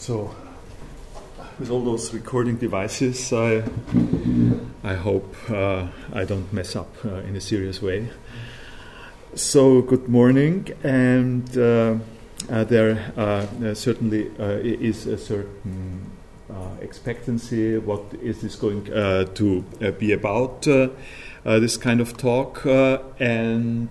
So, with all those recording devices, I hope I don't mess up in a serious way. So, good morning, and there certainly is a certain expectancy. What is this going to be about? This kind of talk, and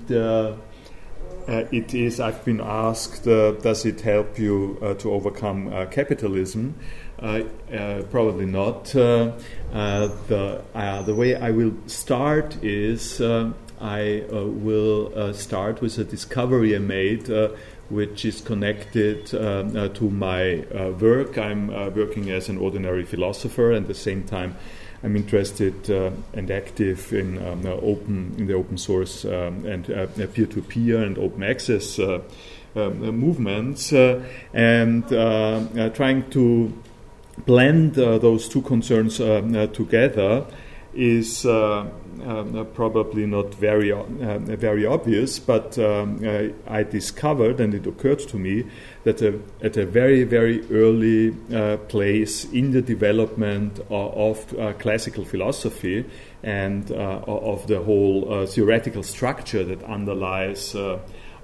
it is. I've been asked, does it help you to overcome capitalism? Probably not. The way I will start is I will start with a discovery I made, which is connected to my work. I'm working as an ordinary philosopher, and at the same time I'm interested and active in the open source and peer-to-peer and open access movements, and trying to blend those two concerns together is probably not very obvious, but I discovered, and it occurred to me, that at a very, very early place in the development of classical philosophy and of the whole theoretical structure that underlies the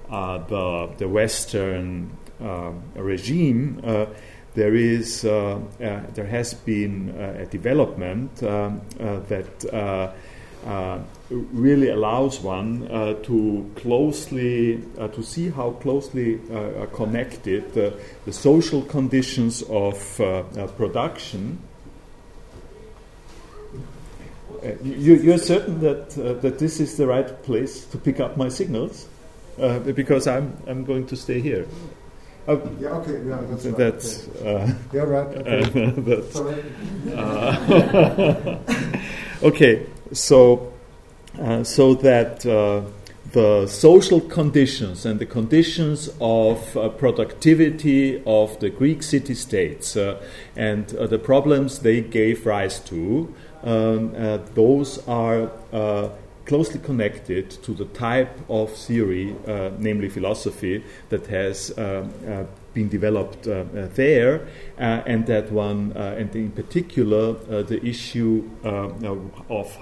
Western regime, there has been a development that really allows one to see how closely connected the social conditions of production. You're certain that this is the right place to pick up my signals, because I'm going to stay here. Yeah, okay, yeah, that's right. Yeah, right. Okay, so that the social conditions and the conditions of productivity of the Greek city-states and the problems they gave rise to, those are closely connected to the type of theory, namely philosophy, that has been developed there, and that one, and in particular, the issue of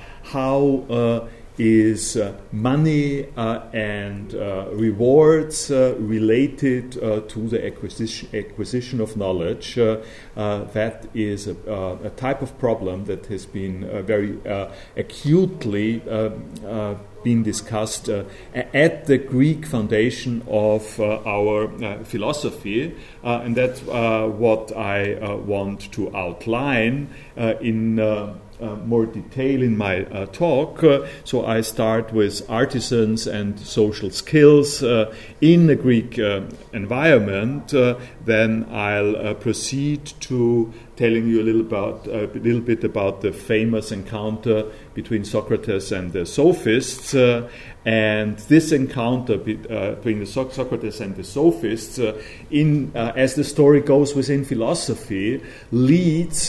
how is money and rewards related to the acquisition of knowledge. That is a type of problem that has been very acutely been discussed at the Greek foundation of our philosophy, and that's what I want to outline in more detail in my talk. So I start with artisans and social skills in the Greek environment. Then I'll proceed to telling you a little bit about the famous encounter between Socrates and the sophists. And this encounter between the Socrates and the sophists, as the story goes within philosophy, leads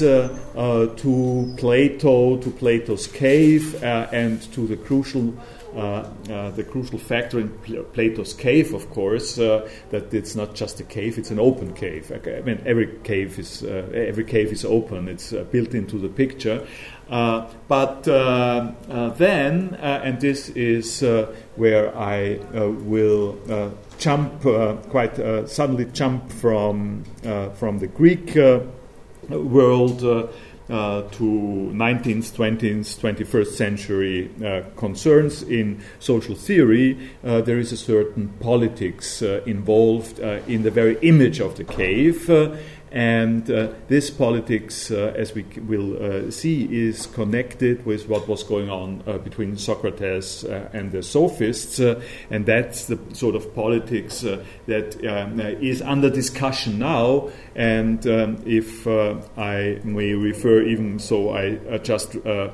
to Plato, to Plato's cave, and to the crucial factor in Plato's cave, of course, that it's not just a cave; it's an open cave. I mean, every cave is open; it's built into the picture. But then, and this is where I will jump quite suddenly jump from the Greek world to 19th, 20th, 21st century concerns in social theory. There is a certain politics involved in the very image of the cave. And this politics, as we will see, is connected with what was going on between Socrates and the sophists, and that's the sort of politics that is under discussion now. And if I may refer, even so, I just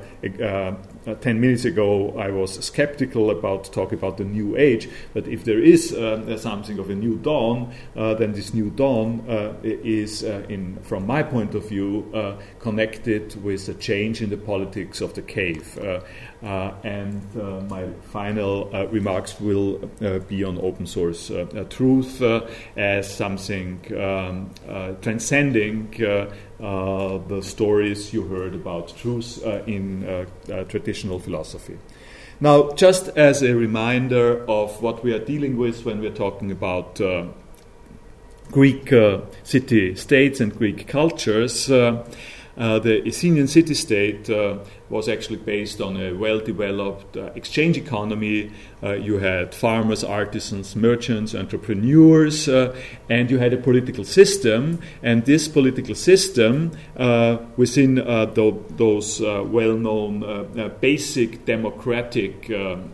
10 minutes ago I was skeptical about talking about the New Age, but if there is something of a new dawn, then this new dawn is is, from my point of view, connected with a change in the politics of the cave. And my final remarks will be on open source truth as something transcending the stories you heard about truth in traditional philosophy. Now, just as a reminder of what we are dealing with when we're talking about Greek city-states and Greek cultures, the Athenian city-state was actually based on a well-developed exchange economy. You had farmers, artisans, merchants, entrepreneurs, and you had a political system. And this political system, within those well-known basic democratic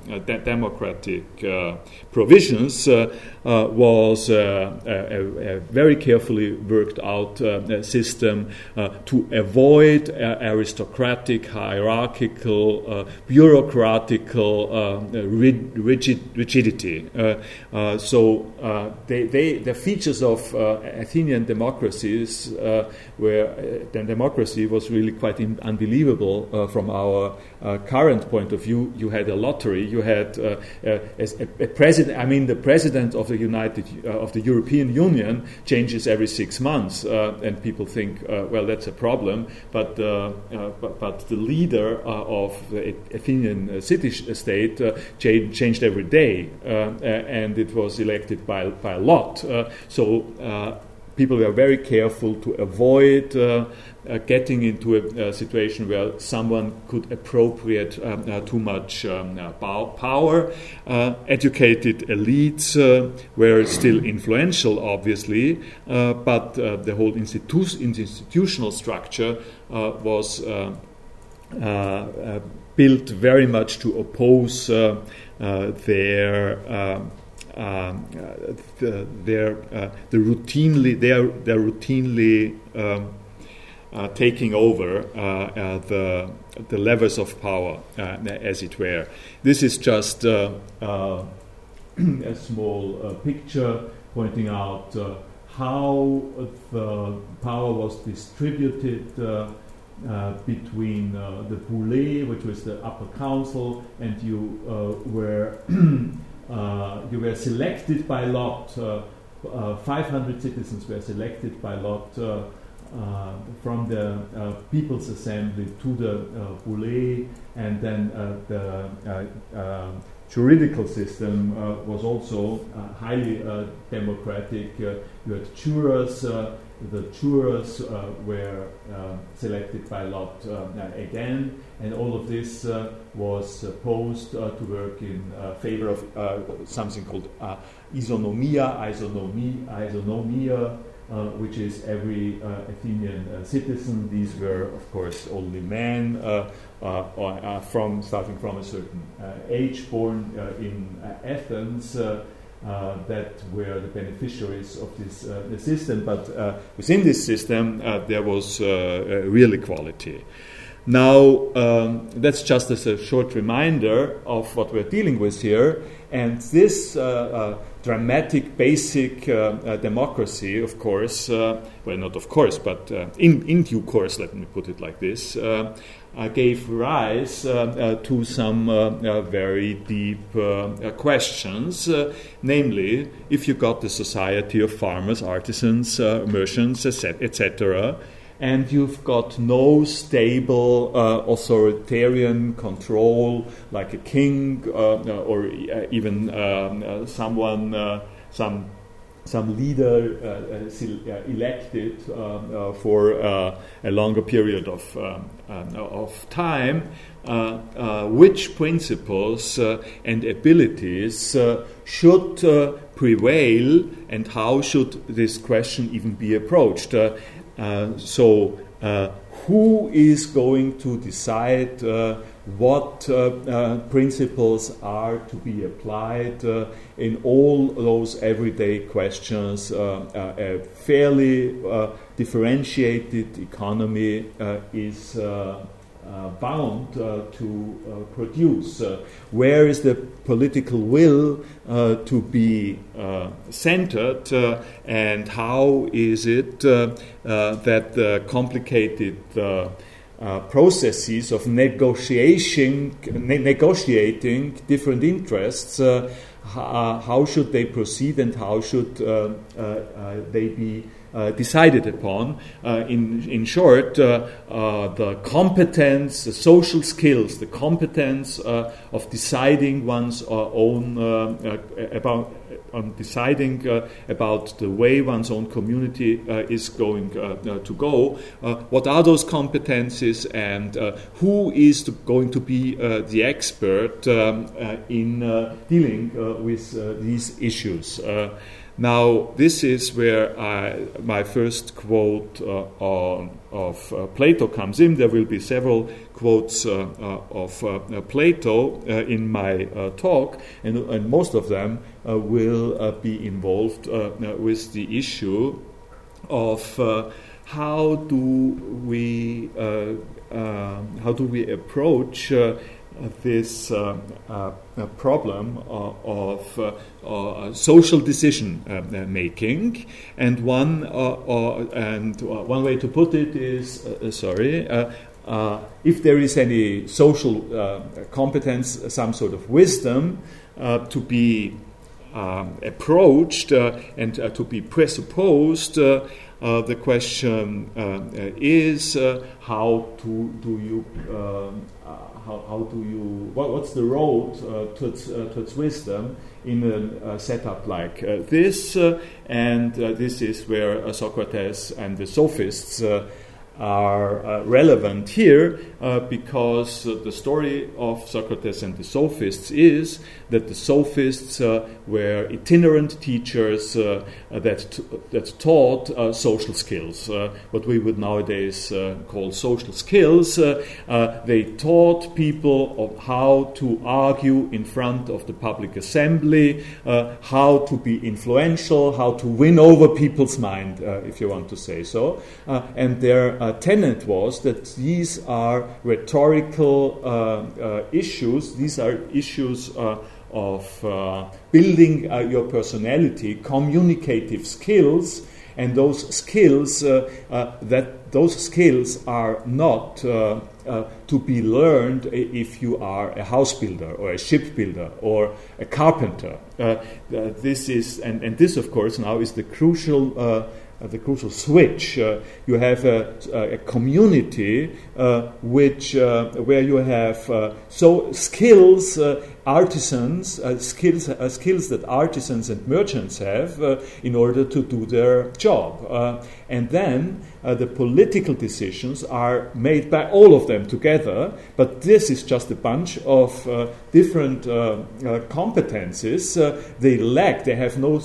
provisions, was a very carefully worked out system to avoid aristocratic, hierarchical, bureaucratical rigidity. The features of Athenian democracies where the democracy was really quite unbelievable from our current point of view. You had a lottery. You had a president. I mean, the president of the European Union changes every 6 months, and people think, well, that's a problem. But the leader of the Athenian city-state changed every day, and it was elected by a lot. People were very careful to avoid getting into a situation where someone could appropriate too much power. Educated elites were still influential, obviously, but the whole institutional structure was built very much to oppose their routinely taking over the levers of power, as it were. This is just a small picture pointing out how the power was distributed between the boulé, which was the upper council, and you were selected by lot. 500 citizens were selected by lot from the People's Assembly to the boulé, and then the juridical system was also highly democratic. You had jurors. The jurors were selected by lot again, and all of this was supposed to work in favor of something called isonomia, which is every Athenian citizen. These were, of course, only men starting from a certain age, born in Athens. That were the beneficiaries of this system, but within this system there was real equality. Now, that's just as a short reminder of what we're dealing with here, and this dramatic, basic democracy, of course, well, not of course, but in due course, let me put it like this, gave rise to some very deep questions, namely, if you got the society of farmers, artisans, merchants, etc., and you've got no stable authoritarian control like a king or even some leader elected for a longer period of time, which principles and abilities should prevail, and how should this question even be approached? Who is going to decide what principles are to be applied in all those everyday questions? A fairly differentiated economy is bound to produce. Where is the political will to be centered, and how is it that the complicated processes of negotiating different interests, how should they proceed and how should they be decided upon? In short, the competence, the social skills, the competence of deciding one's own deciding about the way one's own community is going to go. What are those competencies, and who is going to be the expert in dealing with these issues? Now, this is where my first quote of Plato comes in. There will be several quotes of Plato in my talk, and most of them will be involved with the issue of how do we approach this problem of social decision making, and one way to put it is if there is any social competence, some sort of wisdom to be approached and to be presupposed, the question is what's the road towards wisdom in a setup like this? And this is where Socrates and the sophists are relevant here, because the story of Socrates and the sophists is that the sophists were itinerant teachers that taught social skills, what we would nowadays call social skills. They taught people of how to argue in front of the public assembly, how to be influential, how to win over people's mind, if you want to say so. And their tenet was that these are rhetorical issues. These are issues of building your personality, communicative skills, and those skills are not to be learned if you are a house builder or a ship builder or a carpenter. This is and this, of course, now is the crucial switch. You have a community where you have skills, artisans, skills that artisans and merchants have in order to do their job. And then the political decisions are made by all of them together, but this is just a bunch of different competencies. They have no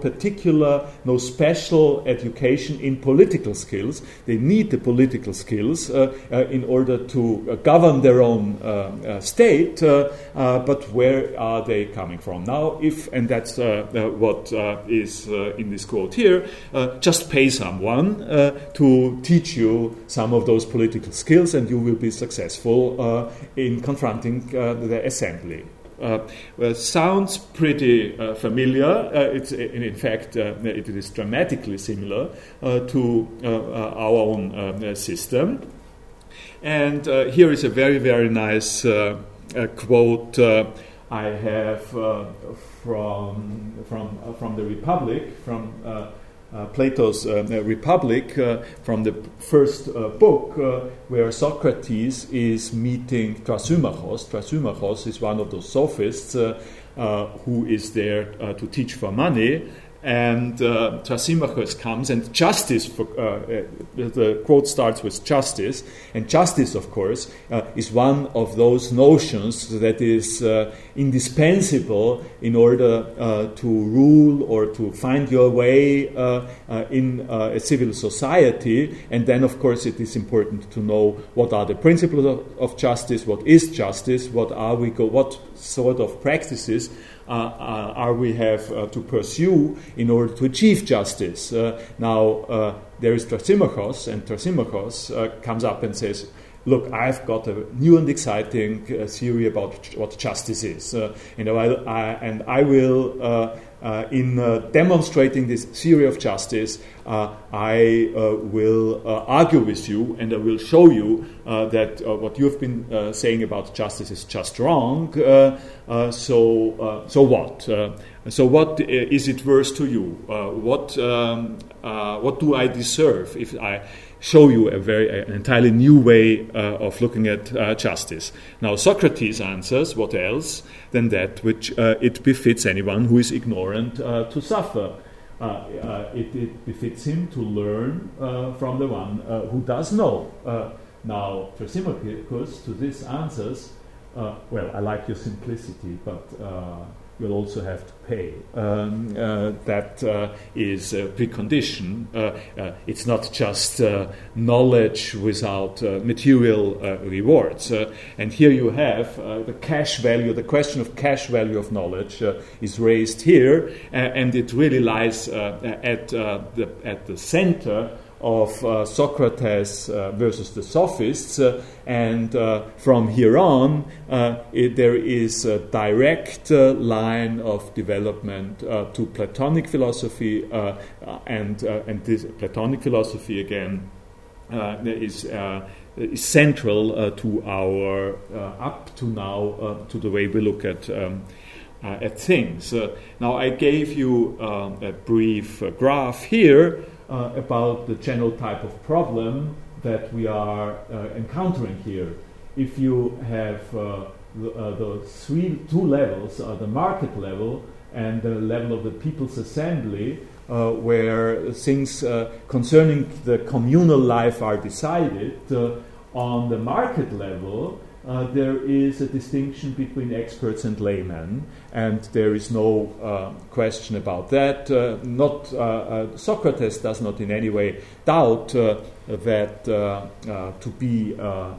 special education in political skills. They need the political skills in order to govern their own state, but where are they coming from? Now, and that's what is in this quote here, just pay someone to teach you some of those political skills, and you will be successful in confronting the assembly. Well, sounds pretty familiar. In fact, it is dramatically similar to our own system. And here is a very, very nice quote I have from the Republic, from Plato's Republic, from the first book, where Socrates is meeting Thrasymachos. Thrasymachos is one of those sophists who is there to teach for money. And Thrasymachos comes, and justice, the quote starts with justice, and justice, of course, is one of those notions that is indispensable in order to rule or to find your way in a civil society. And then, of course, it is important to know what are the principles of justice, what is justice, what sort of practices are we have to pursue in order to achieve justice. Now, there is Thrasymachos, and Thrasymachos comes up and says, look, I've got a new and exciting theory about what justice is, and I will, in demonstrating this theory of justice, I will argue with you, and I will show you that what you've been saying about justice is just wrong. So what? So what is it worth to you? What do I deserve if I show you an entirely new way of looking at justice? Now Socrates answers, what else than that which it befits anyone who is ignorant to suffer. It befits him to learn from the one who does know. Now Thrasymachus to this answers, well, I like your simplicity, but you'll also have to pay. That is a precondition. It's not just knowledge without material rewards. And here you have the cash value, the question of cash value of knowledge is raised here, and it really lies at the center of Socrates versus the sophists, and from here on there is a direct line of development to Platonic philosophy, and this Platonic philosophy again is central to our up to now to the way we look at things. Now I gave you a brief graph here about the general type of problem that we are encountering here. If you have the two levels, the market level and the level of the People's Assembly, where things concerning the communal life are decided, on the market level, there is a distinction between experts and laymen, and there is no question about that. Socrates does not in any way doubt that to be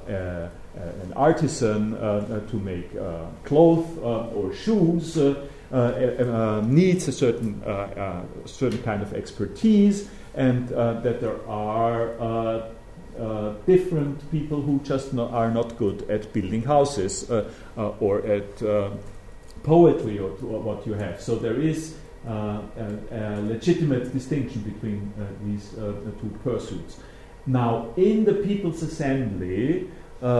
an artisan to make clothes or shoes needs a certain kind of expertise, and that there are different people who just are not good at building houses or at poetry or what you have. So there is a legitimate distinction between these two pursuits. Now, in the People's Assembly,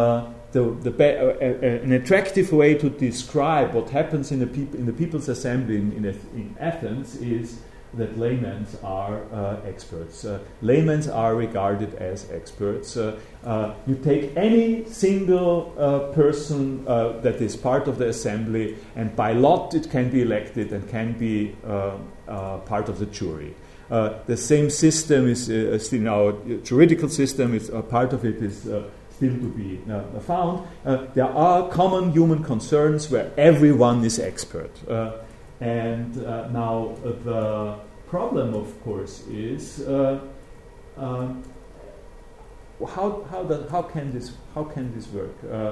an attractive way to describe what happens in the People's Assembly in Athens is that laymen are experts. Laymen are regarded as experts. You take any single person that is part of the assembly, and by lot it can be elected and can be part of the jury. The same system is still in our juridical system. It's part of it is still to be found. There are common human concerns where everyone is expert. And now the problem, of course, is how can this work?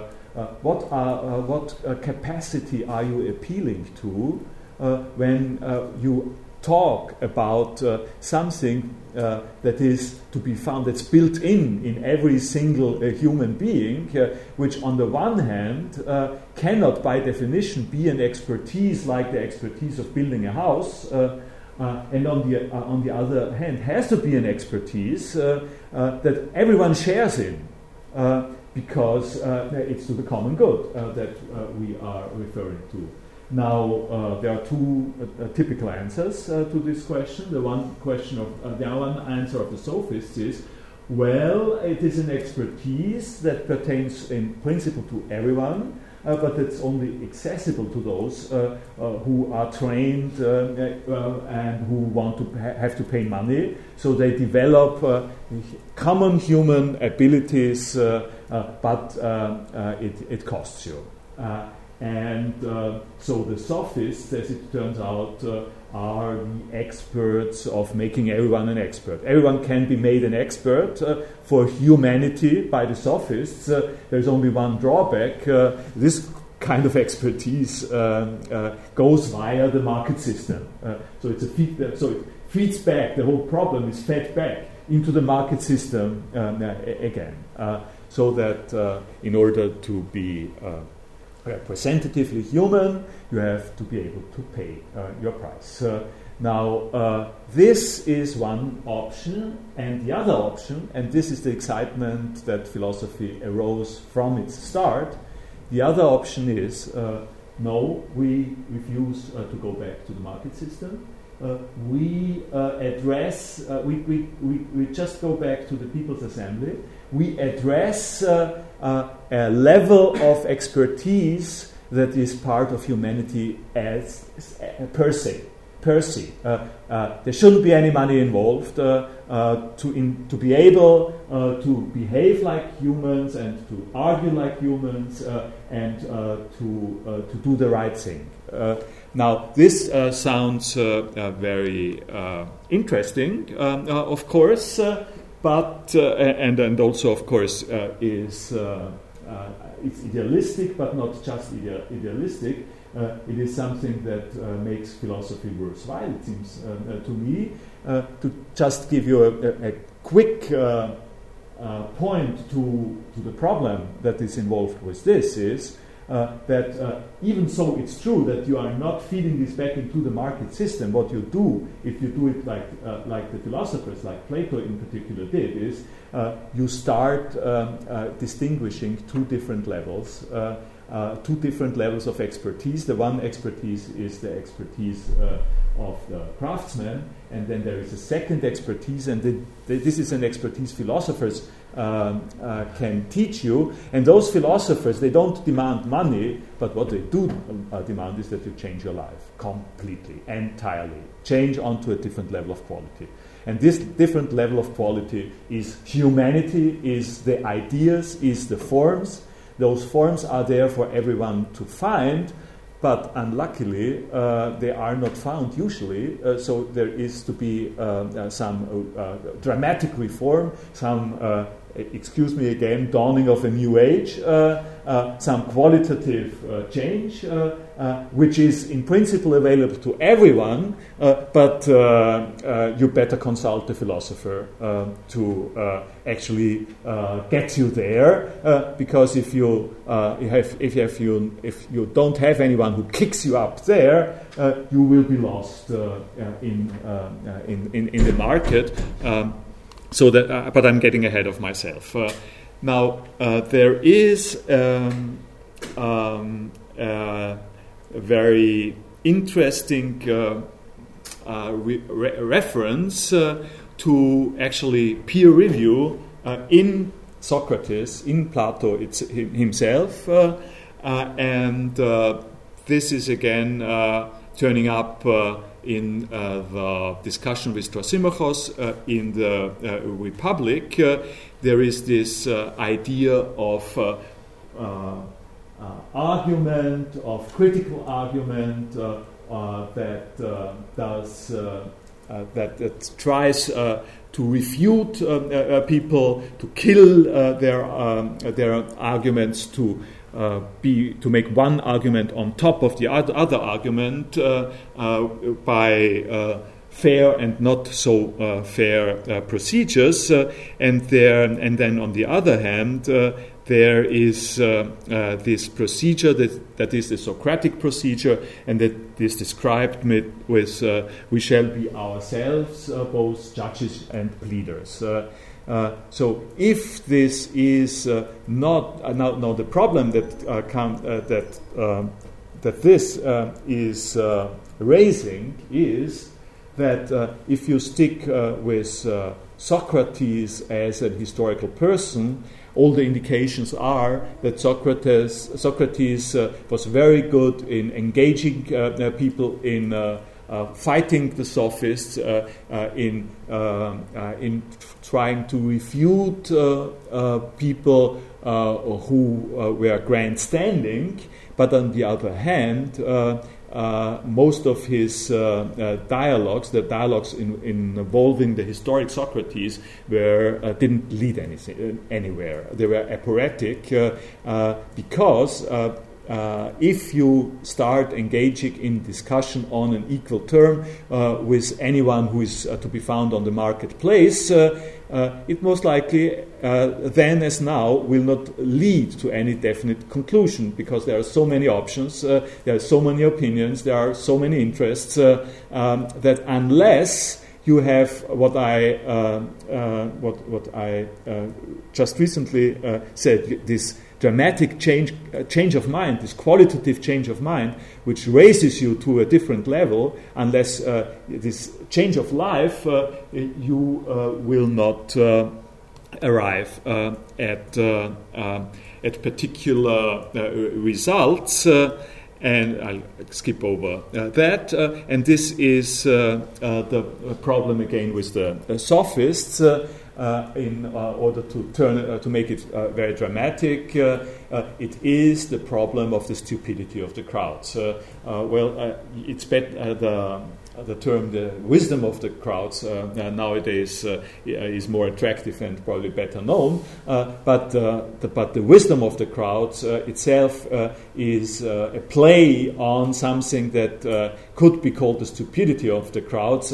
What capacity are you appealing to when you talk about something that is to be found, that's built in every single human being, which on the one hand cannot by definition be an expertise like the expertise of building a house, and on the other hand has to be an expertise that everyone shares in, because it's to the common good that we are referring to. Now, there are two typical answers to this question. The one answer of the sophists is, well, it is an expertise that pertains in principle to everyone, but it's only accessible to those who are trained and who want to have to pay money. So they develop common human abilities, but it costs you. And so the sophists, as it turns out, are the experts of making everyone an expert. Everyone can be made an expert for humanity by the sophists. There's only one drawback. This kind of expertise goes via the market system. So it's so it feeds back. The whole problem is fed back into the market system again. so that in order to be representatively human, you have to be able to pay your price. Now, this is one option, and the other option, and this is the excitement that philosophy arose from its start, the other option is, no, we refuse to go back to the market system. We just go back to the People's Assembly. We address a level of expertise that is part of humanity as per se. There shouldn't be any money involved to be able to behave like humans and to argue like humans and to do the right thing. Now, this sounds very interesting, of course, but and also, of course, is it's idealistic, but not just idealistic. It is something that makes philosophy worthwhile, it seems to me. To just give you a quick point to the problem that is involved with this is that even so it's true that you are not feeding this back into the market system, what you do, if you do it like the philosophers, like Plato in particular did, is you start distinguishing two different levels of expertise. The one expertise is the expertise of the craftsman, and then there is a second expertise, and this is an expertise philosophers can teach you. And those philosophers, they don't demand money, but what they do demand is that you change your life completely, entirely, change onto a different level of quality. And this different level of quality is humanity, is the ideas, is the forms. Those forms are there for everyone to find, but unluckily they are not found usually. So there is to be some dramatic reform, some, excuse me again, dawning of a new age, some qualitative change, which is in principle available to everyone, but you better consult the philosopher to actually get you there, because if you don't have anyone who kicks you up there, you will be lost in the market. So that, but I'm getting ahead of myself. Now there is a very interesting reference to actually peer review in Socrates, in Plato himself, and this is again turning up in the discussion with Thrasymachos in the Republic. There is this idea of argument, of critical argument that tries to refute people, to kill their arguments, to make one argument on top of the other argument by fair and not so fair procedures, and then on the other hand there is this procedure that is the Socratic procedure, and that is described with we shall be ourselves both judges and pleaders. So if this is not now the problem that this is raising is that if you stick with Socrates as a historical person, all the indications are that Socrates was very good in engaging people in fighting the sophists, in trying to refute people who were grandstanding, but on the other hand, most of his dialogues, the dialogues involving the historic Socrates, didn't lead anywhere. They were aporetic because if you start engaging in discussion on an equal term with anyone who is to be found on the marketplace, it most likely then as now will not lead to any definite conclusion, because there are so many options, there are so many opinions, there are so many interests that unless you have what I just recently said, this dramatic change of mind, this qualitative change of mind, which raises you to a different level. Unless this change of life, you will not arrive at particular results. And I'll skip over that. And this is the problem again with the sophists. In order to make it very dramatic, it is the problem of the stupidity of the crowds. It's better the term "the wisdom of the crowds" nowadays is more attractive and probably better known. But the wisdom of the crowds itself is a play on something that could be called the stupidity of the crowds,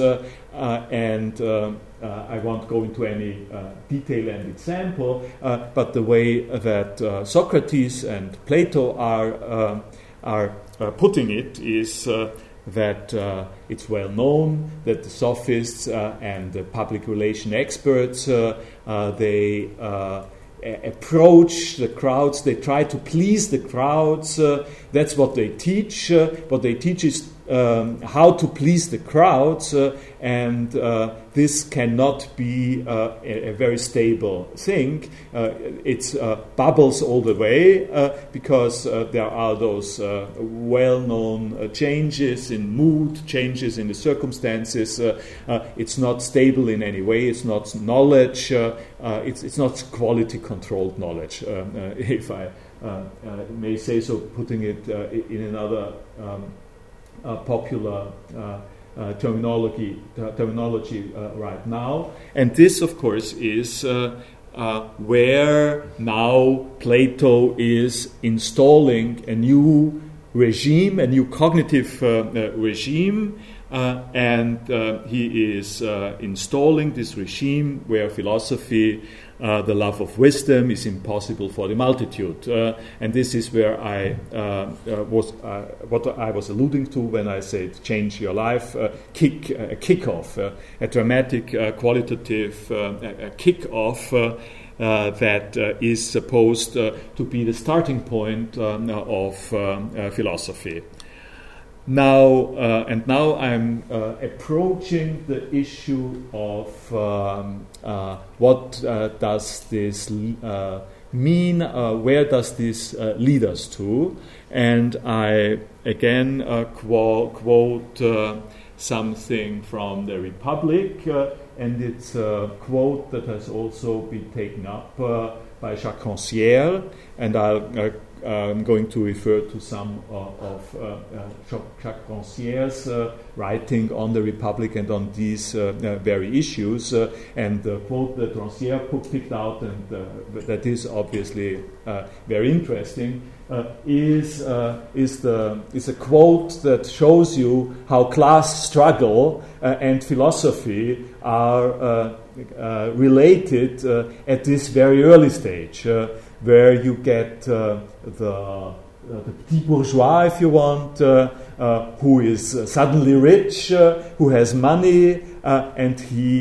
I won't go into any detail and example, but the way that Socrates and Plato are putting it is that it's well known that the sophists and the public relation experts they approach the crowds, they try to please the crowds. That's what they teach. What they teach is how to please the crowds, and this cannot be a very stable thing. It's bubbles all the way because there are those well-known changes in mood, changes in the circumstances. It's not stable in any way. It's not knowledge. It's not quality-controlled knowledge, if I may say so, putting it in another popular terminology right now. And this, of course, is where now Plato is installing a new regime, a new cognitive regime, and he is installing this regime where philosophy, the love of wisdom, is impossible for the multitude. And this is where I was what I was alluding to when I said change your life, kick-off, a dramatic, qualitative kick-off that is supposed to be the starting point of philosophy. Now I'm approaching the issue of what does this mean? Where does this lead us to? And I again quote something from the Republic, and it's a quote that has also been taken up by Jacques Rancière, and I'm going to refer to some of Jacques Rancière's writing on the Republic and on these very issues. And the quote that Rancière picked out, and that is obviously very interesting, is a quote that shows you how class struggle and philosophy are related at this very early stage, where you get the petit bourgeois, if you want, who is suddenly rich, who has money, and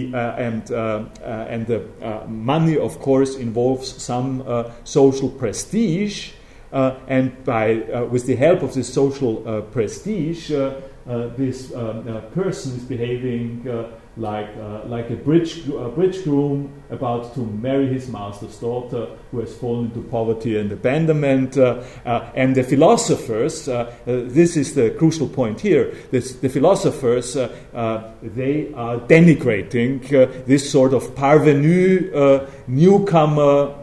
the money, of course, involves some social prestige, and with the help of this social prestige, this person is behaving like a bridge groom about to marry his master's daughter, who has fallen into poverty and abandonment. And the philosophers, this is the crucial point here, the philosophers, they are denigrating this sort of parvenu, newcomer,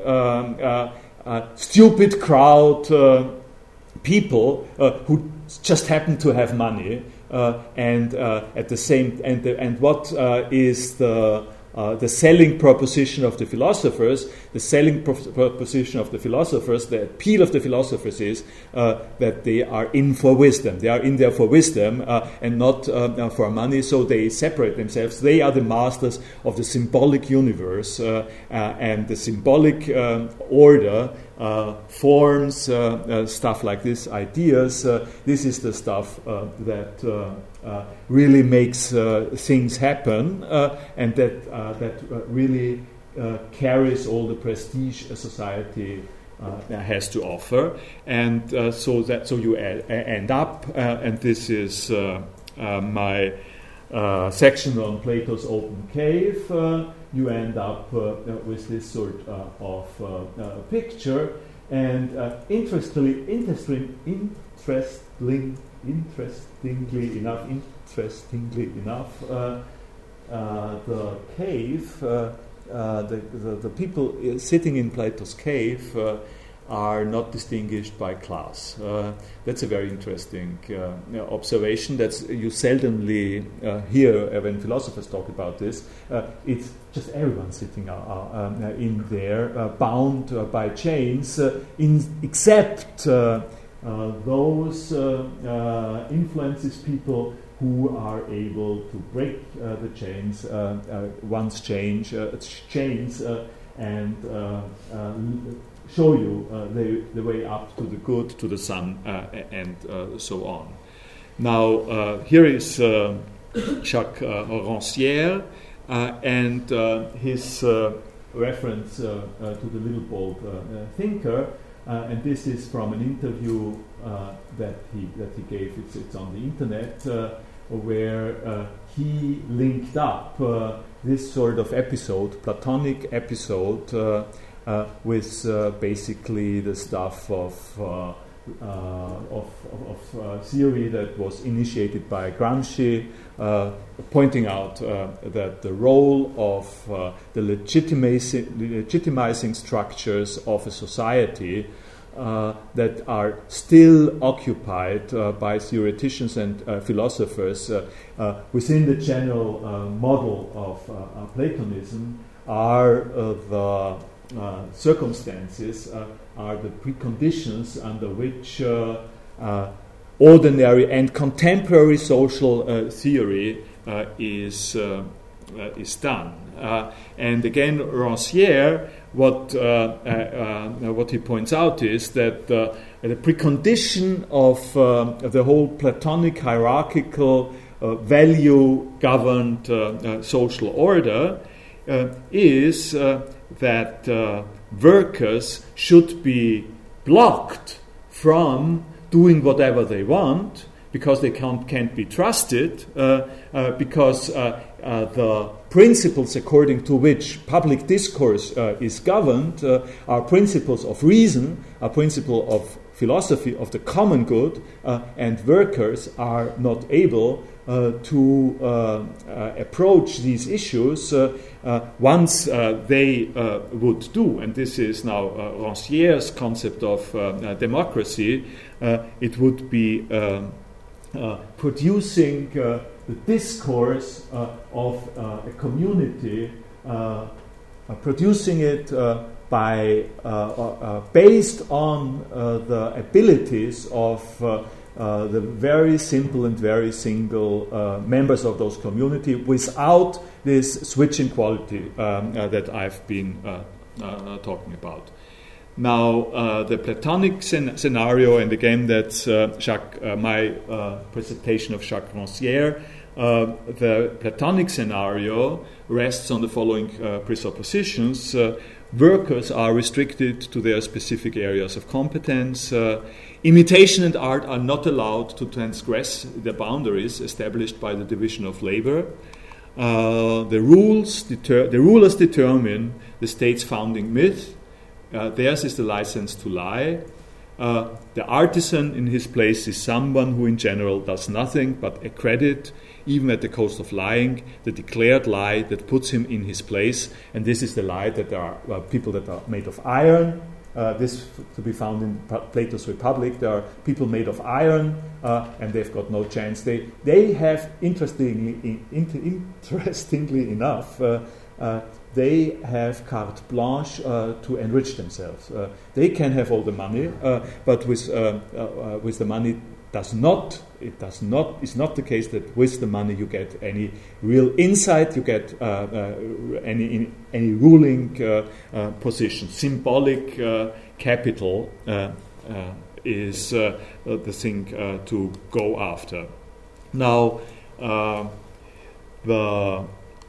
stupid crowd, people who just happen to have money. And at the same and what is the the selling proposition of the philosophers. The selling proposition of the philosophers, the appeal of the philosophers is that they are in for wisdom. They are in there for wisdom and not for money, so they separate themselves. They are the masters of the symbolic universe, and the symbolic order forms, stuff like this, ideas. This is the stuff that really makes things happen, and that really carries all the prestige a society has to offer. And so you end up, and this is my section on Plato's open cave. You end up with this sort of picture, and interestingly enough, the cave, the people sitting in Plato's cave are not distinguished by class. That's a very interesting observation. That's you seldomly hear when philosophers talk about this. It's just everyone sitting in there, bound by chains, except those influences people who are able to break the chains, one's chains, and show you the way up to the good, to the sun, and so on. Now, here is Jacques Rancière and his reference to the little bold thinker, and this is from an interview that he gave. It's on the internet, where he linked up this sort of episode, Platonic episode, with basically the stuff of theory that was initiated by Gramsci, pointing out that the role of the legitimizing structures of a society that are still occupied by theoreticians and philosophers within the general model of Platonism are the circumstances, are the preconditions under which ordinary and contemporary social theory is done. And again, Rancière, what he points out is that the precondition of the whole Platonic hierarchical value-governed social order is that workers should be blocked from doing whatever they want because they can't be trusted, because the principles according to which public discourse is governed are principles of reason, a principle of philosophy of the common good, and workers are not able to approach these issues once they would do. And this is now Rancière's concept of democracy. It would be producing the discourse of a community, producing it by based on the abilities of the very simple and very single members of those community, without this switching quality that I've been talking about. Now, the Platonic scenario, and again, that's my presentation of Jacques Rancière. The Platonic scenario rests on the following presuppositions. Workers are restricted to their specific areas of competence. Imitation and art are not allowed to transgress the boundaries established by the division of labor. The rulers determine the state's founding myth. Theirs is the license to lie. The artisan in his place is someone who in general does nothing but accredit, even at the cost of lying, the declared lie that puts him in his place. And this is the lie that there are people that are made of iron. This to be found in Plato's Republic. There are people made of iron, and they've got no chance. They have, interestingly enough, they have carte blanche to enrich themselves. They can have all the money, but with the money it's not the case that with the money you get any real insight, you get any ruling position. Symbolic capital is the thing to go after. Now, the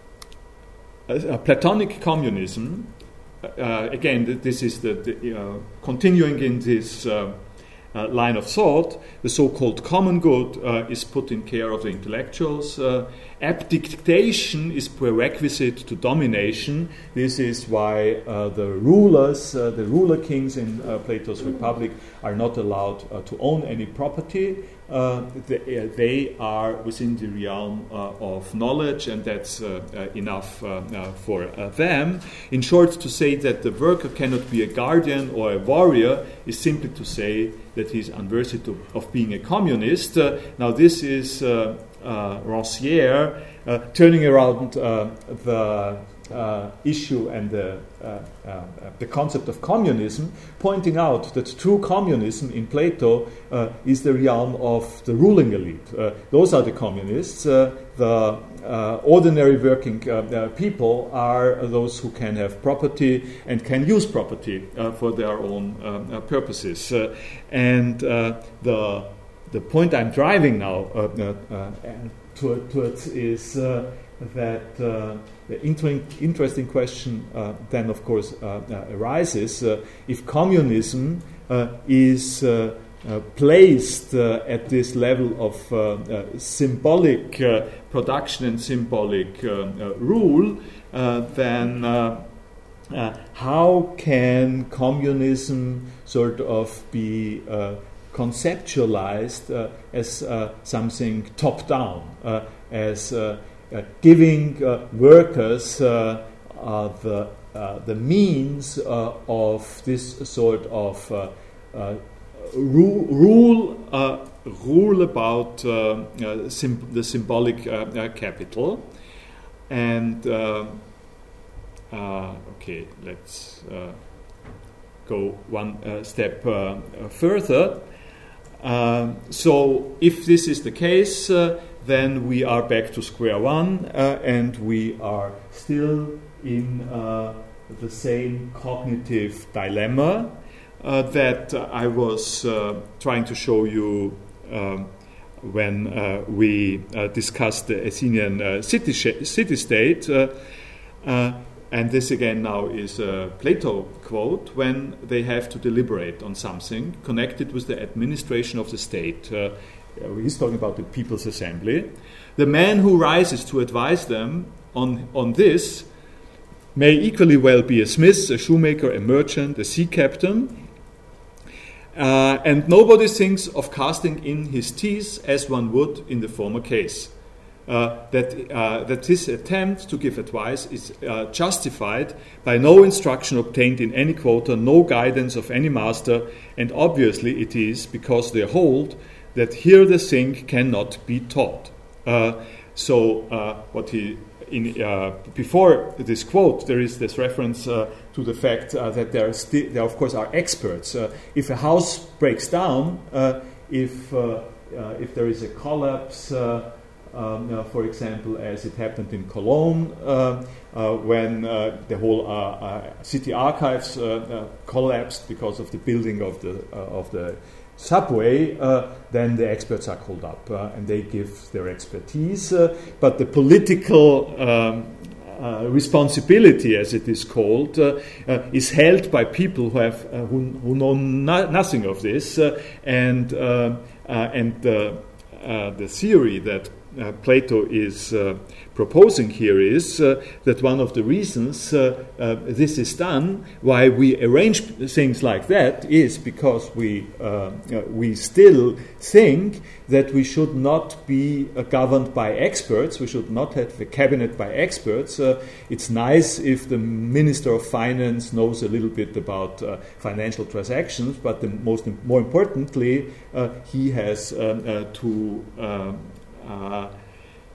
Platonic communism, again, this is the continuing in this line of thought. The so-called common good is put in care of the intellectuals. Abdication is prerequisite to domination. This is why the ruler kings in Plato's Republic are not allowed to own any property. They are within the realm of knowledge, and that's enough for them. In short, to say that the worker cannot be a guardian or a warrior is simply to say that he's unworthy of being a communist. Now, this is Rancière turning around the issue and the concept of communism, pointing out that true communism in Plato is the realm of the ruling elite. Those are the communists. The ordinary working people are those who can have property and can use property for their own purposes. And the point I'm driving now towards is that the interesting question then, of course, arises if communism is placed at this level of symbolic production and symbolic rule, then how can communism sort of be conceptualized as something top-down, as giving workers the means of this sort of rule about the symbolic capital. And okay, let's go one step further. So if this is the case, then we are back to square one, and we are still in the same cognitive dilemma that I was trying to show you when we discussed the Athenian city-state. And this again now is a Plato quote: when they have to deliberate on something connected with the administration of the state. He's talking about the People's Assembly. The man who rises to advise them on this may equally well be a smith, a shoemaker, a merchant, a sea captain. And nobody thinks of casting in his teeth as one would in the former case. That his attempt to give advice is justified by no instruction obtained in any quarter, no guidance of any master, and obviously it is because they hold that here the thing cannot be taught. What he before this quote, there is this reference to the fact that there of course are experts. If a house breaks down, if there is a collapse, for example, as it happened in Cologne, when the whole city archives collapsed because of the building of the subway, then the experts are called up and they give their expertise. But the political responsibility, as it is called, is held by people who know nothing of this, and the theory that Plato is proposing here is that one of the reasons this is done, why we arrange things like that, is because we still think that we should not be governed by experts. We should not have a cabinet by experts. It's nice if the Minister of Finance knows a little bit about financial transactions, but more importantly, he has to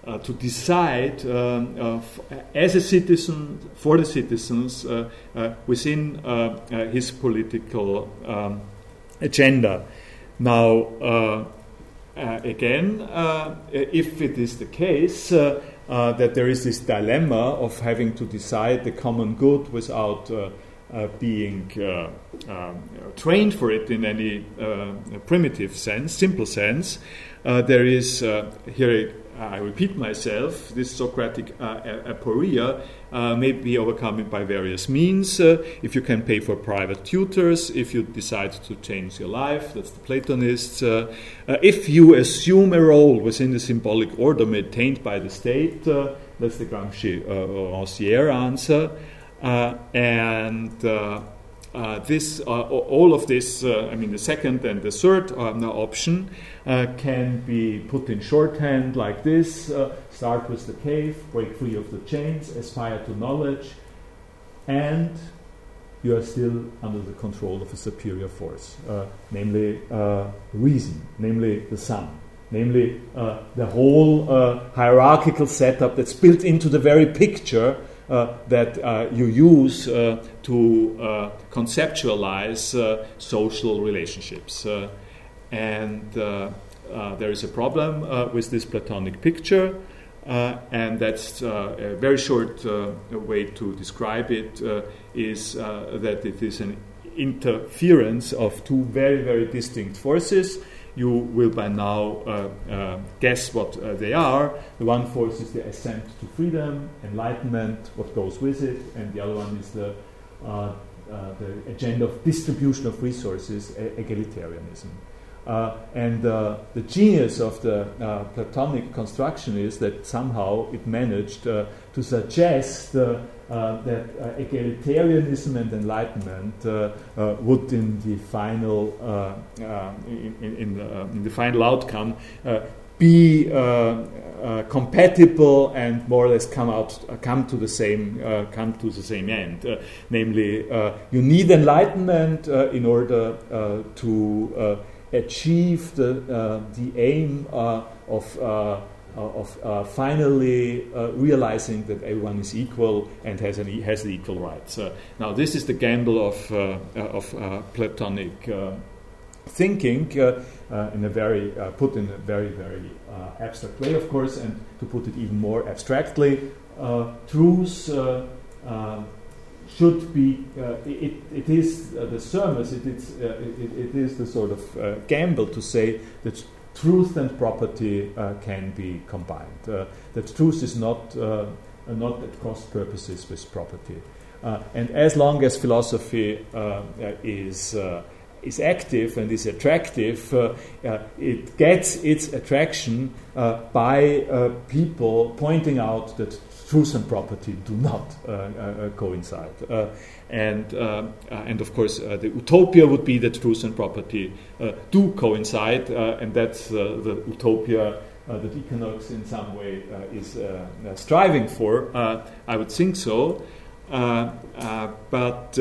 to decide as a citizen for the citizens within his political agenda. Now, again, if it is the case that there is this dilemma of having to decide the common good without being trained for it in any primitive sense, simple sense, there is, here I repeat myself, this Socratic aporia may be overcome by various means. If you can pay for private tutors, if you decide to change your life, that's the Platonists. If you assume a role within the symbolic order maintained by the state, that's the Gramsci-Rancière answer. This, all of this, the second and the third option can be put in shorthand like this: start with the cave, break free of the chains, aspire to knowledge, and you are still under the control of a superior force, namely reason, namely the sun, namely the whole hierarchical setup that's built into the very picture that you use to conceptualize social relationships. And there is a problem with this Platonic picture, and that's a very short way to describe it, is that it is an interference of two very, very distinct forces. You will by now guess what they are. The one force is the ascent to freedom, enlightenment, what goes with it, and the other one is the agenda of distribution of resources, egalitarianism. And the genius of the Platonic construction is that somehow it managed to suggest that egalitarianism and enlightenment would, in the final in the final outcome, be compatible and more or less come to the same end. Namely, you need enlightenment in order to achieve the aim of finally realizing that everyone is equal and has the equal rights. Now, this is the gamble of Platonic thinking, in a very put in a very, very abstract way, of course, and to put it even more abstractly, truth should be. It is the surmise. It is the sort of gamble to say that truth and property can be combined. That truth is not at cross purposes with property, and as long as philosophy is active and is attractive, it gets its attraction by people pointing out that truth and property do not coincide. And of course, the utopia would be that truth and property do coincide, and that's the utopia that Equinox in some way is striving for. I would think so. But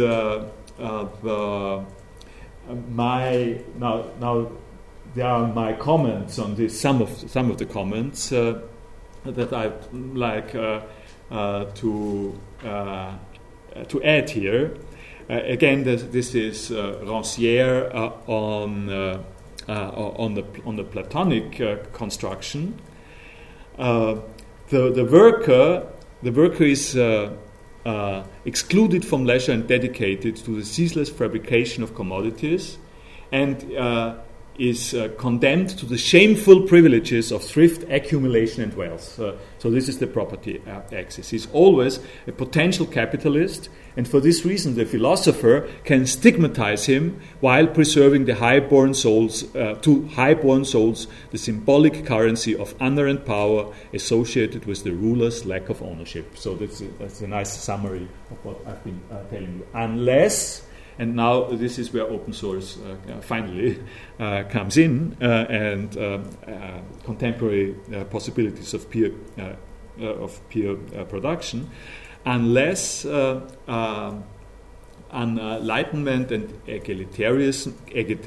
now there are my comments on this. Some of the comments that I'd like to add here. Again, this is Rancière on the Platonic construction. The worker is excluded from leisure and dedicated to the ceaseless fabrication of commodities, and is condemned to the shameful privileges of thrift, accumulation, and wealth. So this is the property axis. He's always a potential capitalist, and for this reason the philosopher can stigmatize him while preserving the highborn souls the symbolic currency of honor and power associated with the ruler's lack of ownership. So that's a nice summary of what I've been telling you. Unless, and now this is where open source finally comes in, and contemporary possibilities of peer production, unless enlightenment and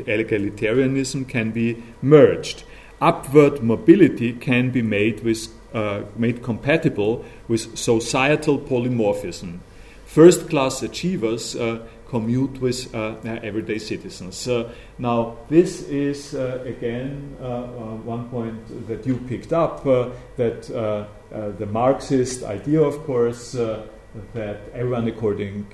egalitarianism can be merged. Upward mobility can be made with made compatible with societal polymorphism. First-class achievers commute with everyday citizens. Now, this is again one point that you picked up, that the Marxist idea, of course, that everyone according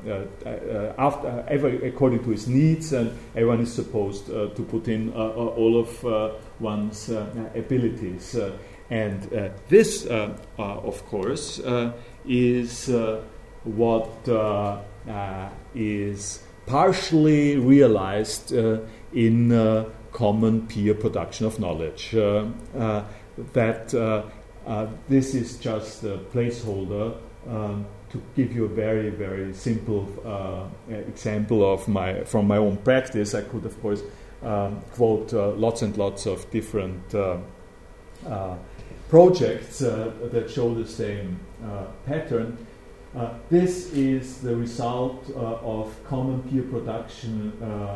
to his needs, and everyone is supposed to put in all of one's abilities. And this, of course, is what is partially realized in common peer production of knowledge. That this is just a placeholder to give you a very, very simple example from my own practice. I could, of course, quote lots and lots of different projects that show the same pattern. This is the result of common peer production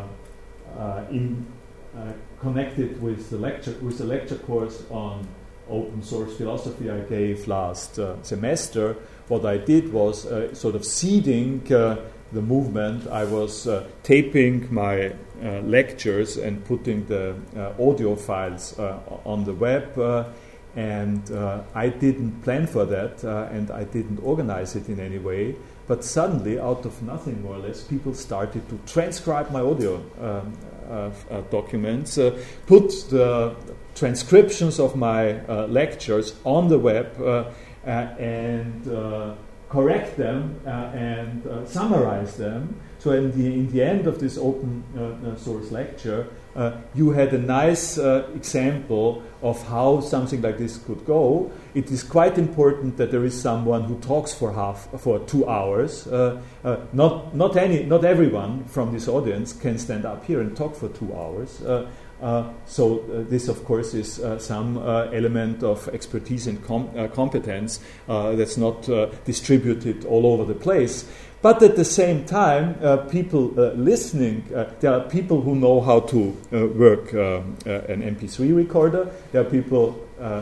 connected with the lecture course on open source philosophy I gave last semester. What I did was sort of seeding the movement. I was taping my lectures and putting the audio files on the web. And I didn't plan for that, and I didn't organize it in any way. But suddenly, out of nothing more or less, people started to transcribe my audio documents, put the transcriptions of my lectures on the web, and correct them and summarize them. So in the end of this open source lecture, you had a nice example of how something like this could go. It is quite important that there is someone who talks for 2 hours. Not everyone from this audience can stand up here and talk for 2 hours. So this, of course, is some element of expertise and competence that's not distributed all over the place. But at the same time, people listening, there are people who know how to work an MP3 recorder. There are people...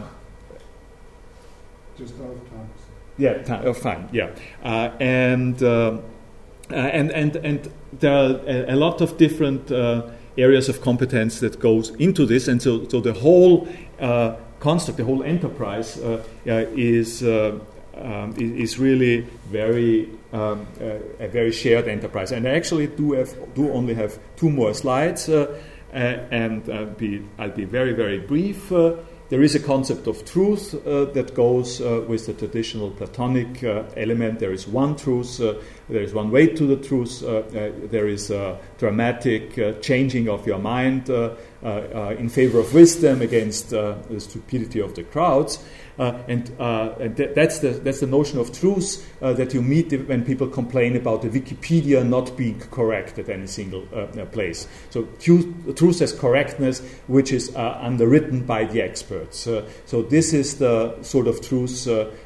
Just out of time. Yeah, fine, yeah. And there are a lot of different areas of competence that goes into this. And so the whole construct, the whole enterprise is really very... a very shared enterprise. And I actually do only have 2 more slides, and I'll be very, very brief. There is a concept of truth that goes with the traditional Platonic element. There is one truth, there is one way to the truth, there is a dramatic changing of your mind in favor of wisdom against the stupidity of the crowds. That's the notion of truth that you meet when people complain about the Wikipedia not being correct at any single place. So truth as correctness, which is underwritten by the experts. So this is the sort of truth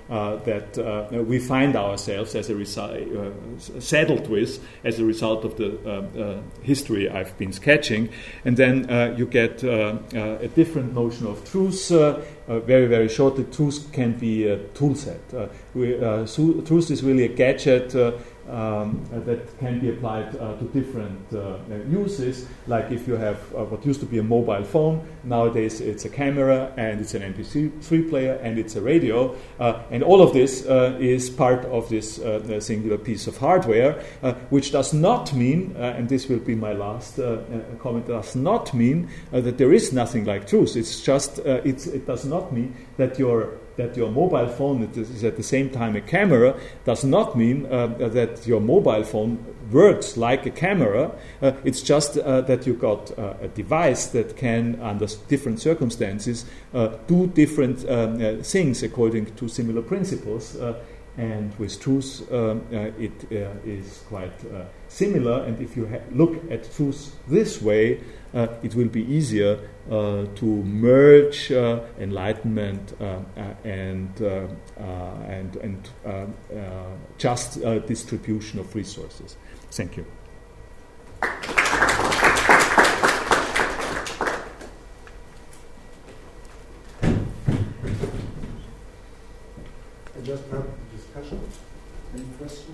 that we find ourselves as a result, saddled with as a result of the history I've been sketching. And then you get a different notion of truth. Very, very shortly, truth can be a tool set. Truth is really a gadget that can be applied to different uses. Like if you have what used to be a mobile phone, nowadays it's a camera and it's an MP3 player and it's a radio. And all of this is part of this singular piece of hardware, which does not mean, and this will be my last comment, does not mean that there is nothing like truth. It's just, it does not mean that your mobile phone is at the same time a camera, does not mean that your mobile phone works like a camera. It's just that you got a device that can, under different circumstances, do different things according to similar principles. And with truth, it is quite similar. And if you look at truth this way, it will be easier to merge enlightenment and just distribution of resources. Thank you.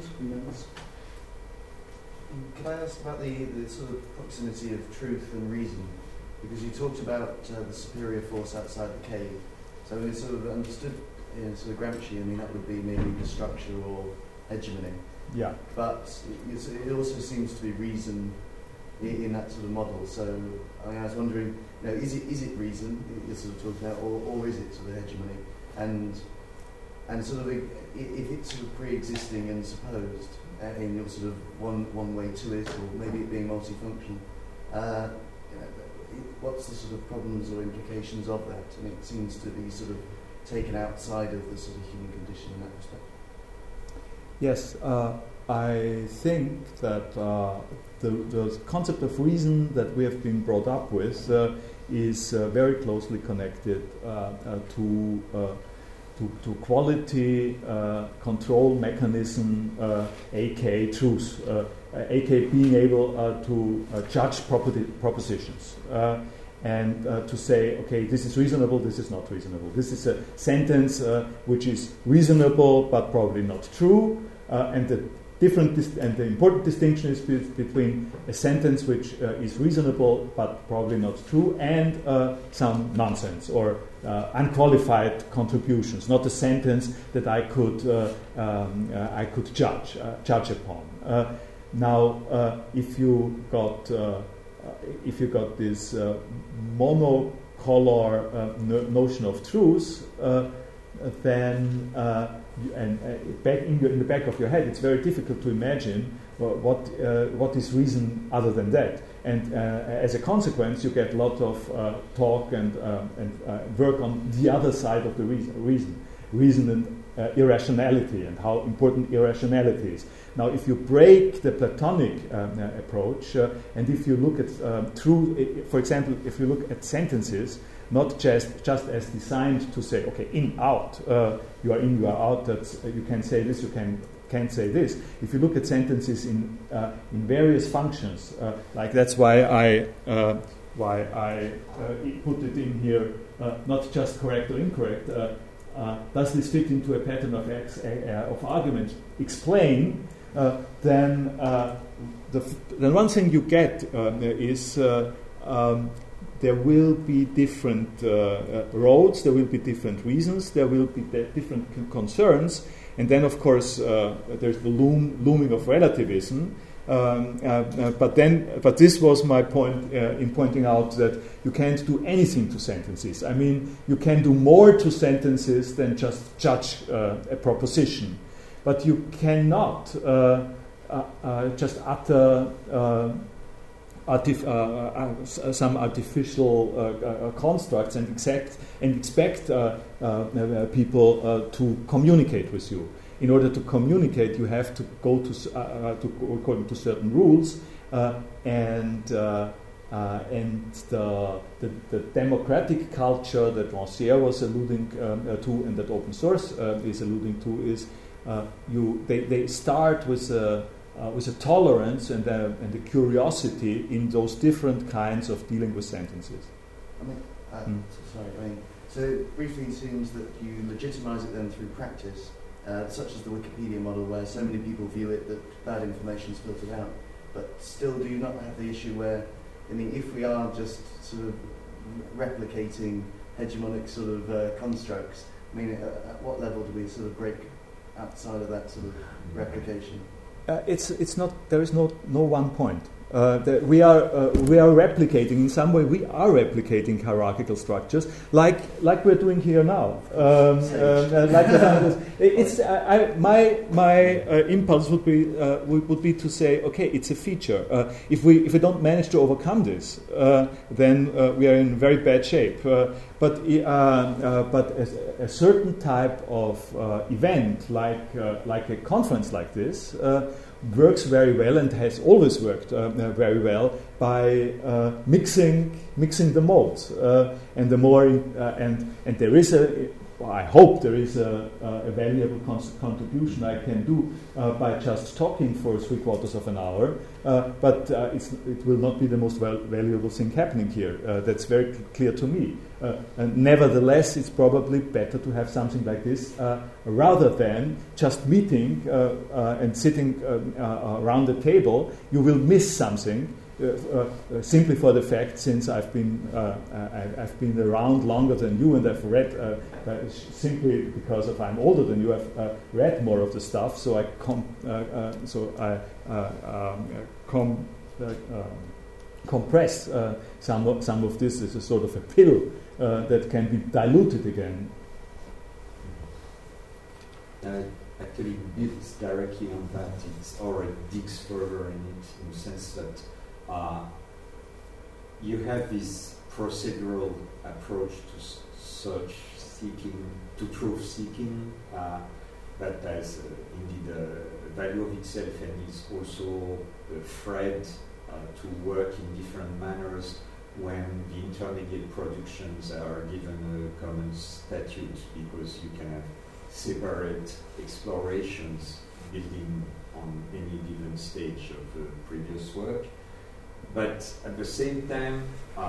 Could I ask about the sort of proximity of truth and reason? Because you talked about the superior force outside the cave. So we sort of understood in sort of Gramsci, I mean, that would be maybe the structure or hegemony. Yeah. But it also seems to be reason in that sort of model. So I was wondering, is it reason you're sort of talking about, or is it sort of hegemony? And sort of if it's sort of pre-existing and supposed, and you're sort of one way to it, or maybe it being multifunctional, what's the sort of problems or implications of that? And it seems to be sort of taken outside of the sort of human condition in that respect. Yes, I think that the concept of reason that we have been brought up with is very closely connected to quality control mechanism, aka truth, aka being able to judge propositions. And to say, okay, this is reasonable, this is not reasonable. This is a sentence which is reasonable but probably not true. And the important distinction is between a sentence which is reasonable but probably not true, and some nonsense or unqualified contributions, not a sentence that I could judge upon. Now, if you got this monocolor notion of truth, then in the back of your head, it's very difficult to imagine what is reason other than that. And as a consequence, you get a lot of talk and work on the other side of the reason and irrationality, and how important irrationality is. Now, if you break the Platonic approach, and if you look at for example, if you look at sentences, not just as designed to say, okay, in, out, you are in, you are out, that's, you can say this, you can't say this. If you look at sentences in various functions, like that's why I put it in here, not just correct or incorrect, does this fit into a pattern of argument? Explain, then one thing you get is there will be different roads, there will be different reasons, there will be different concerns, and then of course there's the looming of relativism. But this was my point in pointing out that you can't do anything to sentences. I mean, you can do more to sentences than just judge a proposition, but you cannot just utter some artificial constructs and expect people to communicate with you. In order to communicate, you have to go according to certain rules, and the democratic culture that Rancière was alluding to, and that open source is alluding to, is they start with a tolerance and a curiosity in those different kinds of dealing with sentences. So briefly it seems that you legitimize it then through practice, such as the Wikipedia model, where so many people view it that bad information is filtered out. But still, do you not have the issue where, I mean, if we are just sort of replicating hegemonic sort of constructs, I mean, at what level do we sort of break outside of that sort of replication? It's not. There is no one point. We are replicating in some way. We are replicating hierarchical structures, like we're doing here now. My impulse would be to say, okay, it's a feature. If we don't manage to overcome this, then we are in very bad shape. But a certain type of event, like a conference like this, works very well and has always worked very well by mixing the modes, and the more and there is I hope there is a valuable contribution I can do by just talking for 3/4 of an hour, but it will not be the most valuable thing happening here. That's very clear to me. And nevertheless, it's probably better to have something like this rather than just meeting and sitting around the table. You will miss something. Simply for the fact, since I've been around longer than you and I've read, simply because I'm older than you, I've read more of the stuff. So I compress some of this as a sort of a pill that can be diluted again. Actually, builds directly on that. Or it digs further in it, in the sense that you have this procedural approach to search seeking, to truth seeking, that has indeed a value of itself and is also a thread to work in different manners when the intermediate productions are given a common statute, because you can have separate explorations building on any given stage of the previous work. But at the same time,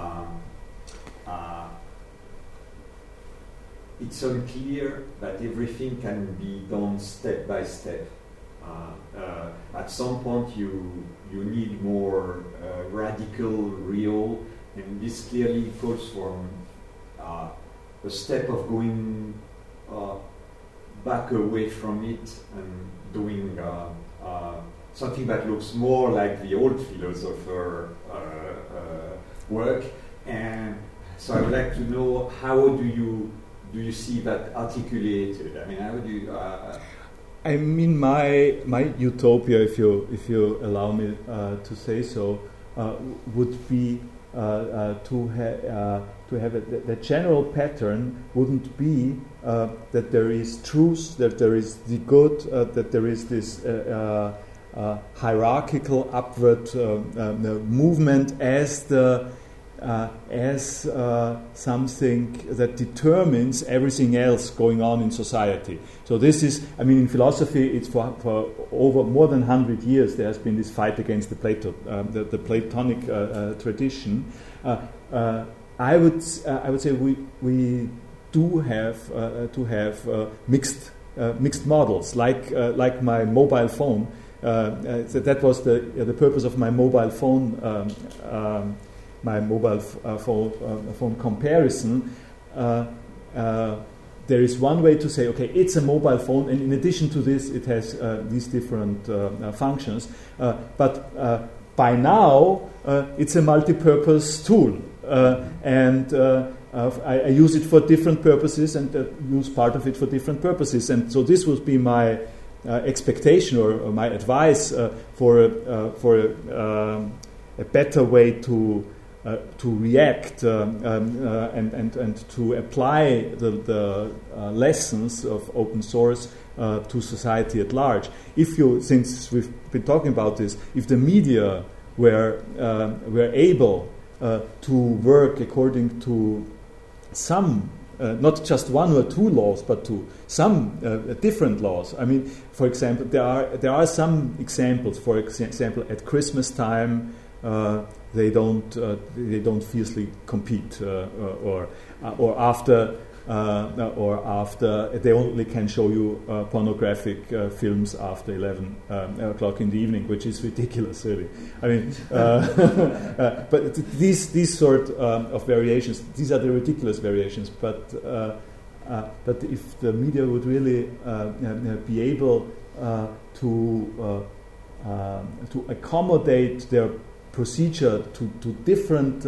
it's unclear that everything can be done step by step. At some point, you need more radical, real, and this clearly calls for a step of going back away from it and doing something that looks more like the old philosopher work. And so I would like to know, how do you see that articulated? I mean, how do you? I mean, my utopia, if you allow me to say so, would be to have the general pattern wouldn't be that there is truth, that there is the good, that there is this hierarchical upward movement as something that determines everything else going on in society. So this is, I mean, in philosophy, it's for over more than 100 years there has been this fight against the Platonic tradition. I would say we do have to have mixed models, like my mobile phone. That was the purpose of my mobile phone. My mobile phone comparison. There is one way to say, okay, it's a mobile phone, and in addition to this, it has these different functions. But by now, it's a multi-purpose tool, and I use it for different purposes, and use part of it for different purposes. And so this would be my expectation or my advice for a better way to react and to apply the lessons of open source to society at large. Since we've been talking about this, if the media were able to work according to some, not just one or two laws, but to some different laws. I mean, for example, there are some examples. For example, at Christmas time, they don't fiercely compete, or after they only can show you pornographic films after 11 o'clock in the evening, which is ridiculous, really. I mean, but these sort of variations, these are the ridiculous variations. But if the media would really be able to accommodate their procedure to different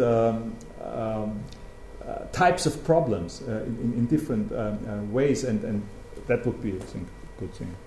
types of problems in different ways, and that would be, I think, a good thing.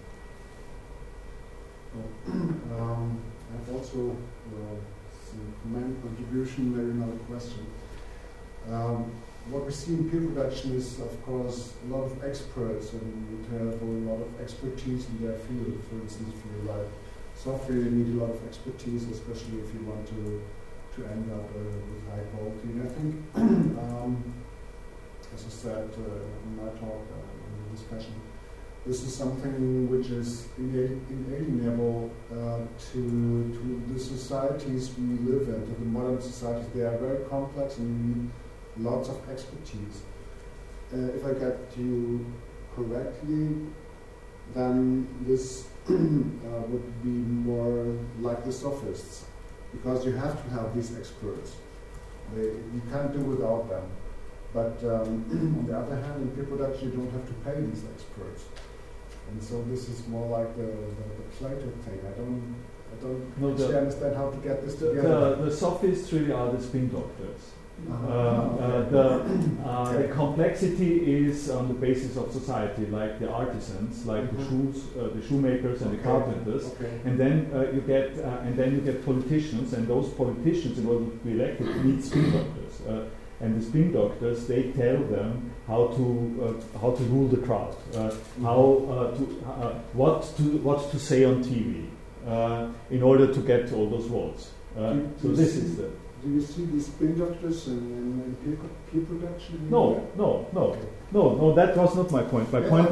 I've also some comment, contribution, maybe not a question. What we see in peer production is, of course, a lot of experts, and you have a lot of expertise in their field. For instance, if you write software, you need a lot of expertise, especially if you want to end up with high quality. And I think as I said in my talk, in the discussion, this is something which is inalienable to the societies we live in, to the modern societies. They are very complex and you need lots of expertise. If I get you correctly, then this would be more like the sophists, because you have to have these experts. You can't do without them. But on the other hand, in peer production, you don't have to pay these experts. And so this is more like the Plato thing. I don't actually understand how to get this together. The sophists really are the spin doctors. The complexity is on the basis of society, like the artisans, like the shoemakers and the carpenters, and then you get politicians, and those politicians, in order to be elected, need spin doctors. And the spin doctors, they tell them how to rule the crowd, what to say on TV, in order to get all those votes. So this is the. Do you see these spin doctors in peer production? No. That was not my point. My point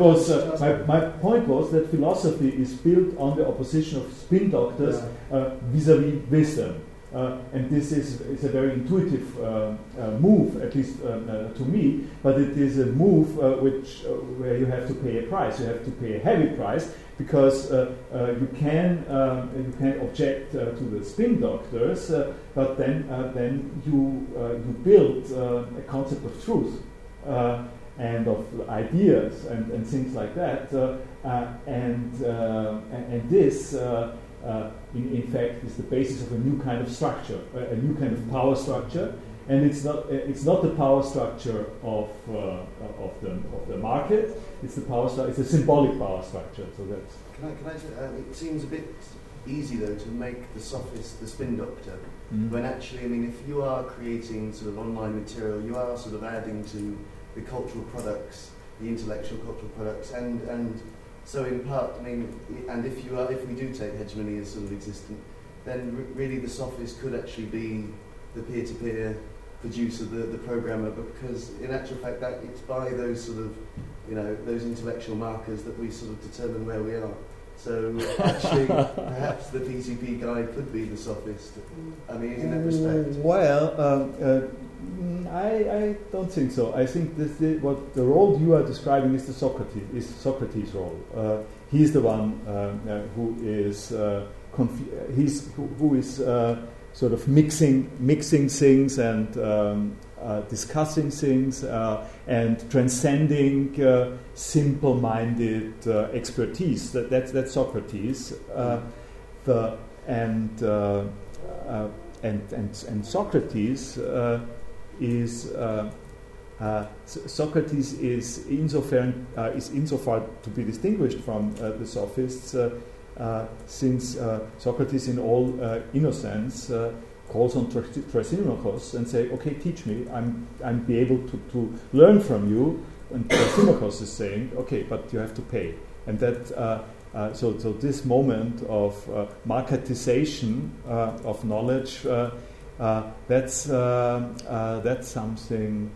was that philosophy is built on the opposition of spin doctors vis-à-vis wisdom. And this is a very intuitive move, at least to me, but it is a move where you have to pay a price. You have to pay a heavy price, because you can object to the spin doctors, but then you build a concept of truth and of ideas and things like that, and this. In fact, is the basis of a new kind of structure, a new kind of power structure, and it's not the power structure of the market. It's the power structure. It's a symbolic power structure. So that's. Can I say, it seems a bit easy though to make the sophist the spin doctor, when actually, I mean, if you are creating sort of online material, you are sort of adding to the cultural products, the intellectual cultural products, and so in part, I mean, and if we do take hegemony as sort of existent, then really the sophist could actually be the peer-to-peer producer, the programmer, because in actual fact that it's by those sort of, those intellectual markers that we sort of determine where we are. So actually, perhaps the PTP guy could be the sophist. I mean, in that respect. Well, I don't think so. I think what the role you are describing is Socrates' role. He's the one who is who is sort of mixing things and discussing things and transcending simple-minded expertise. That's Socrates. And Socrates is Socrates is insofar to be distinguished from the sophists, since Socrates, in all innocence, calls on Thrasymachos and say, "Okay, teach me. I'm be able to learn from you." And Thrasymachos is saying, "Okay, but you have to pay." And that so this moment of marketization of knowledge. That's something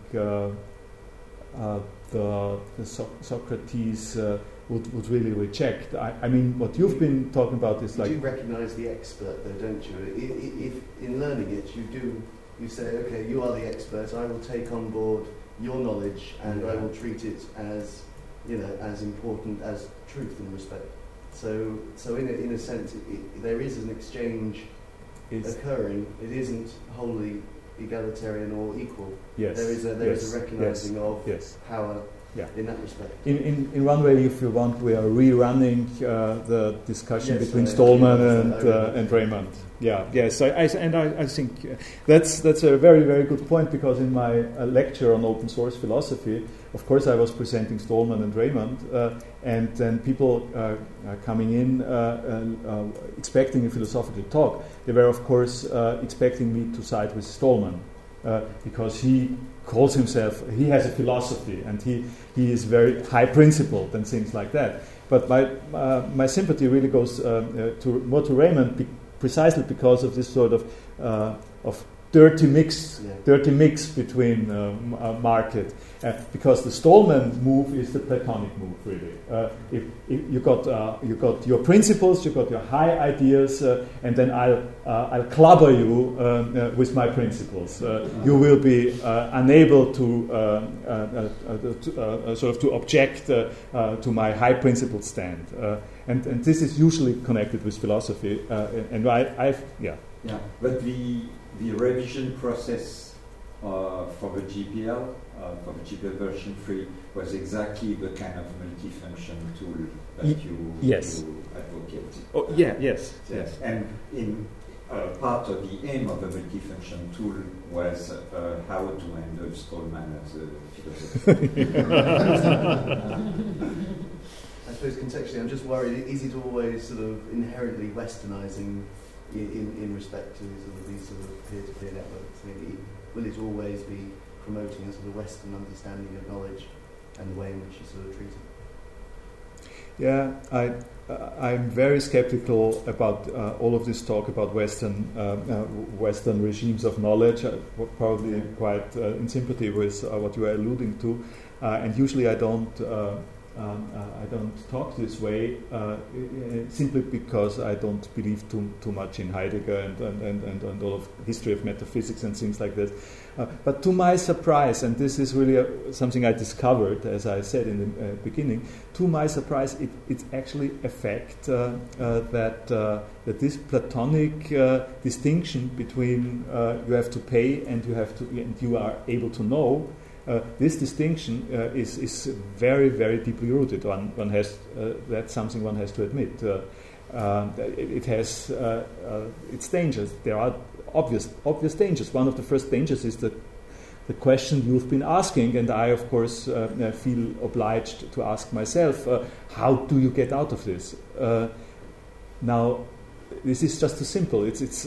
Socrates would really reject. I mean, what you've been talking about is like. You do recognise the expert, though, don't you? If in learning it, you say, okay, you are the expert. I will take on board your knowledge, and I will treat it as as important as truth in respect. So in a sense, there is an exchange occurring. It isn't wholly egalitarian or equal. Yes. There is a recognising of power in that respect. In one way, if you want, we are rerunning the discussion between Stallman and Raymond. Yeah. Yes. I think that's a very, very good point, because in my lecture on open source philosophy, of course, I was presenting Stallman and Raymond, and then people coming in expecting a philosophical talk. They were, of course, expecting me to side with Stallman, because he calls himself, he has a philosophy, and he is very high principled and things like that. But my sympathy really goes more to Raymond, precisely because of this sort of dirty mix between market, because the Stallman move is the Platonic move, really. If you got your principles, you got your high ideas, and then I'll clubber you with my principles. You will be unable to sort of to object to my high principled stand, and this is usually connected with philosophy. And Yeah, but the revision process for the GPL, for the GPL version 3, was exactly the kind of multifunction tool that you advocate. Oh, yeah, yes. And in part of the aim of the multifunction tool was how to handle Stallman as a philosopher. I suppose contextually, I'm just worried, is it always sort of inherently westernizing in respect to sort of these sort of peer-to-peer networks? Will it always be promoting a sort of Western understanding of knowledge and the way in which you sort of treat it? Yeah, I'm very skeptical about all of this talk about Western regimes of knowledge. Probably quite in sympathy with what you are alluding to, and usually I don't talk this way simply because I don't believe too much in Heidegger and all of history of metaphysics and things like that. But to my surprise, and this is really something I discovered, as I said in the beginning, to my surprise, it's actually a fact that this Platonic distinction between you have to pay and you are able to know. This distinction is very, very deeply rooted. That's something one has to admit. It has its dangers. There are obvious dangers. One of the first dangers is the question you've been asking, and I, of course, feel obliged to ask myself: how do you get out of this? Now, this is just too simple.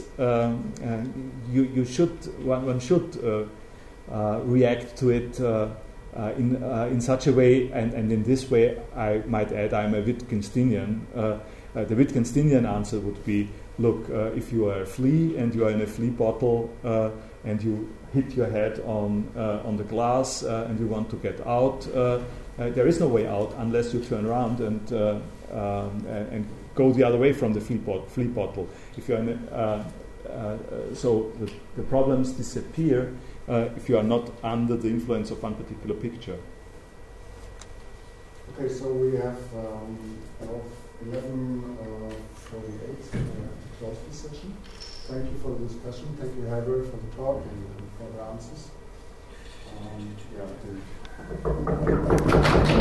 One should react to it in such a way, and in this way, I might add, I'm a Wittgensteinian. The Wittgensteinian answer would be: look, if you are a flea and you are in a flea bottle and you hit your head on the glass and you want to get out, there is no way out unless you turn around and go the other way from the flea bottle. If you're in so the problems disappear if you are not under the influence of one particular picture. Okay, so we have 11:48 to close this session. Thank you for the discussion. Thank you, Herbert, for the talk and for the answers.